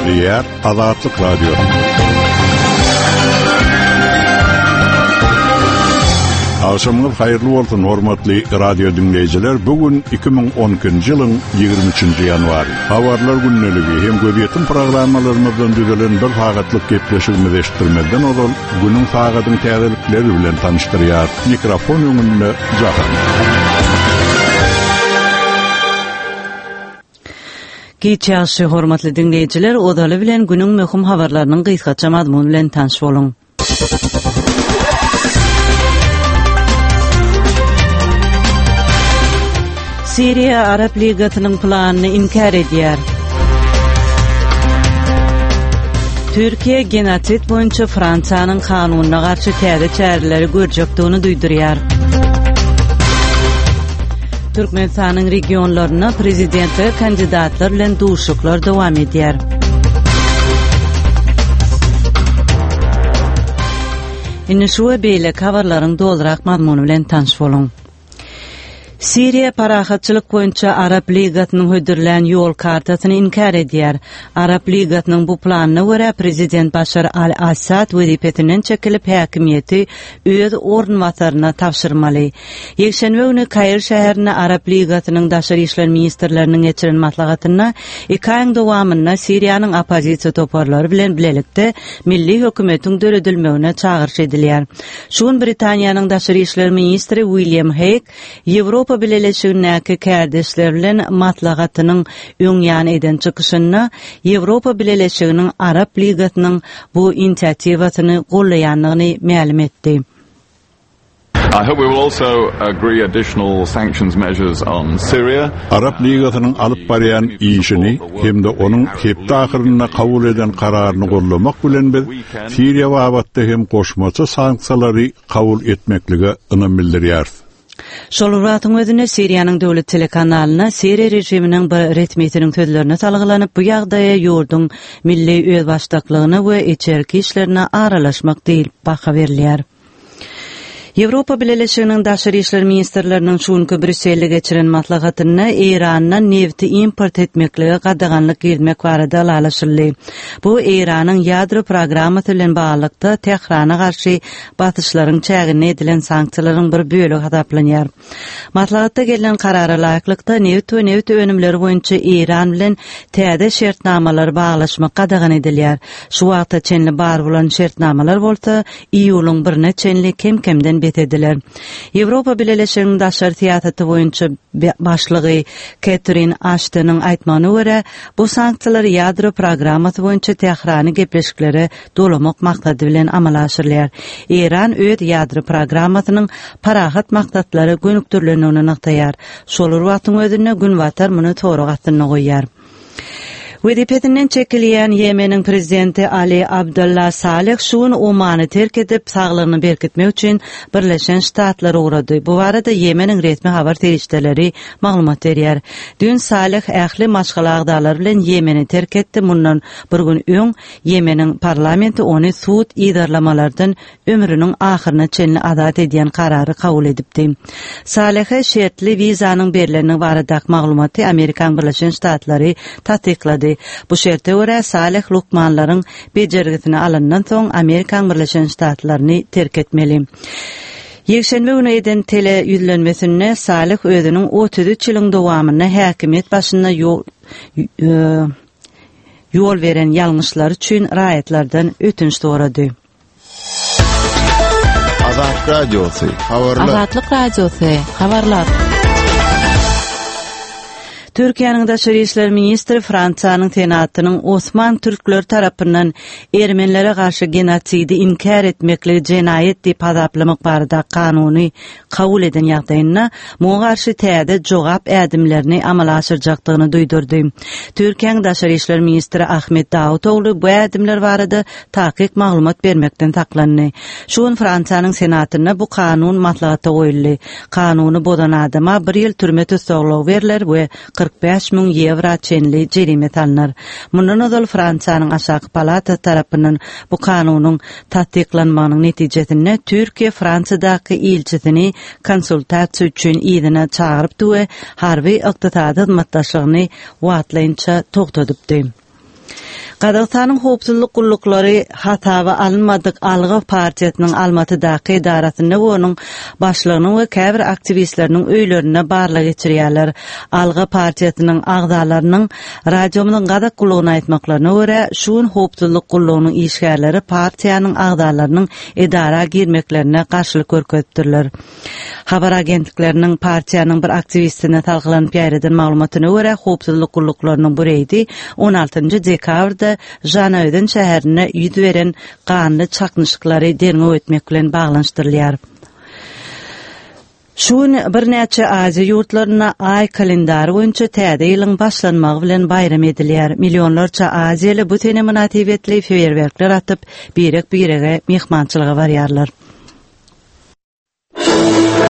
Diýär Azatlyk Radio. Akşamlar hayırlı olsun hormatly radio dinleyijiler. Bugün 2012-nji ýylyň 23-nji ýanwary. Habarlar günneligi hem göbýetim programmalarymyzdan düzelen bir sagatlyk gepleşigimizi eşitdirmeden olan günüň sagatyň täzelikleri bilen tanıştyrýar. Mikrofon öňünde Jahan. Geçýärşi hormatly dinleyijiler, odaly bilen günüň möhüm habarlarynyň gysgaça mazmuny bilen tanış boluň. Siriya Arap Ligatynyň planyny inkar edýär. Türkiýe genosit boýunça Fransiýanyň kanunyna garşy täze çäreleri görjekdigini duýdurýar. Türkmenistanyň regionlaryna prezidentlik kandidatlar bilen duşuklar dowam edýär. Indi şu beýle habarlaryň doldurak mazmuny bilen tanış boluň. Siriya parahatçylyk boýunça Arap Ligatynyň hödürlän ýol kartasyny inkar edýär. Arap Ligatynyň bu planyna görä prezident Başar al-Assad wezipetinden çekilip häkimiýeti öz ornwataryna tapşyrmaly. Ýekşenbe güni Kaýr şäherine Arap Ligatynyň daşary işler ministrleriniň geçiren maslahatyna 2 aýyň dowamyna Siriýanyň opozisiýa toparlary bilen bilelikde milli hökümetiň döredilmegine çağırş edilýär. Şuň Britaniýanyň daşary işler ministri William Hague Ýewropa Birleşigindäki kärdeşler bilen maslahatynyň öňýan eden çykyşyna Ýewropa Birleşiginiň Arap Ligatynyň bu inisiatiwasyny gollaýanlygyny ma'lum etdi. I hope we will also agree additional sanctions measures on Syria. Arap Ligatynyň alyp barýan işini hemde onuň hepde ahyryna kabul eden kararyny gollamak bilen biz Siriýa wagtda hem goşmaçy sanksiýalary kabul etmeklige ynam bildirýär. Şoluratyň özüne Siriýanyň döwlet telekanalyna Siriýa rejiminiň bir retmiýetiniň sözlerine salgylanyp bu ýagdaýa ýurdun milli öz başdaklygyna we içerki işlerine aralaşmak diýip baha berilýär. Ýewropa Birleşiginiň daşary işler ministrleriniň şuňky Brüsselde geçiren maslahatyna Irandan nefti import etmeklige gadaganlyk girmek barada alaşyldy. Bu Iranyň ýadro programmasy bilen baglykda Tehrana garşy batyşlaryň çägine edilen sanksiýalaryň bir bölegi hataplanýar. Maslahatda gelen karara laýyklykda neft önümleri boýunça Iran bilen täze şertnamalar baglaşmak gadagan edilýär. Şu wagtda çenli bar bolan şertnamalar bolsa, iýulyň birine çenli kemkemden ediler. Ýewropa Birleşiginiň daşary teatraty boýunça başlygy Catherine Ashton'yň aýtmagyna görä, bu sanksiýalar ýadro programmasy boýunça Tehrany gepleşikleri dolamak maksady bilen amala aşyrylýar. Iran öz ýadro programmasynyň parahat maksatlary gönükdirlenigini naktaýar. Şolar wagtyň özüne günwatar muny torak astyna goýýar. Wezipetinden çekilýän Ýemeniň prezidenti Ali Abdullah Salih şuň Omany terk edip saglygyny berkitmek üçin Birleşen Ştatlara uğrady. Bu barada Ýemeniň resmi habar terişdeleri maglumat berýär. Dün Salih ähli maşgalagdalar bilen Ýemeni terk etdi. Mundan bir gün öň Ýemeniň parlamenti ony suud idarlamalardan ömrüniň ahyryna çenli azat edýän karary kabul edipdi. Salih'e şertli wizanyň berileni barada maglumaty Amerikan Birleşen Ştatlary tasdiklady. Bu şerte görä Salih lukmanlaryň bejergisini alandan soň Amerikan Birleşen Ştatlaryny terk etmeli. Ýekşenbe güni eden tele ýüzlenmesine Salih özüniň 33 ýylyň dowamyna häkimiýet başyna ýol beren ýalňyşlar üçin raýatlardan ötünç sorady. Azatlyk Radiosu, habarlar. Azatlyk Radiosu, habarlar. Türkiýanyň daşary işler ministri Fransiýanyň senatynyň Osman türkler tarapyndan ermenilere garşy genotidi inkar etmekle jenaýet diýip hadaplamak barada kanuny kabul eden ýagdaýyna muňa garşy täze jogap ädimlerini amala aşyrjakdygyny duýdurdy. Türkiýanyň daşary işler ministri Ahmet Davutoglu bu ädimler barada takyk maglumat bermekden taklandy. Şuň Fransiýanyň senatyna bu kanun maslahaty goýuldy. Kanuny bodan adama 1 ýyl türme tutsagluk berler we 45.000 euro çenli jerime talynar. Mundan öňe Fransiýanyň aşaky palata tarapyndan bu kanunyň tatbiklanmagynyň netijesinde Türkiýe Fransiýadaky elçisini konsultasiýa üçin ýerine çağırypdy we harby ykdysady hyzmatdaşlygyny wagtlança togtadypdy. Qazaqstanyň howpsuzlyk gullukları hatawa alınmadyk Alga partiýasynyň Almatydaky idarasyna we onuň başlygynyň we käbir aktivistleriniň öýlerine barlyk geçirýärler. Alga partiýasynyň agdalarynyň radiomyň gadak gullugyny aýtmaklaryna görä, şuň howpsuzlyk gullugynyň işgärleri partiýanyň agdalarynyň edara girmeklerine garşylyk görkezdirler. Habar agentlikleriniň partiýanyň bir aktivistine talgylanyp ýaýradan maglumatyna görä, howpsuzlyk gulluklarynyň bireydi 16 dekabrda Janöýden şäherine ýüz beren ganly çaknyşyklary derňe ötmek bilen baglanşdyrylýar. Şuň bir näçe Aziýa ýurtlaryna ay kalendary boýunça täze ýylyň başlanmagy bilen bayram edilýär. Millionlarça Aziýaly bu tene münasibetli feýerwerkler atyp, birek-birege mehmançylyga barýarlar.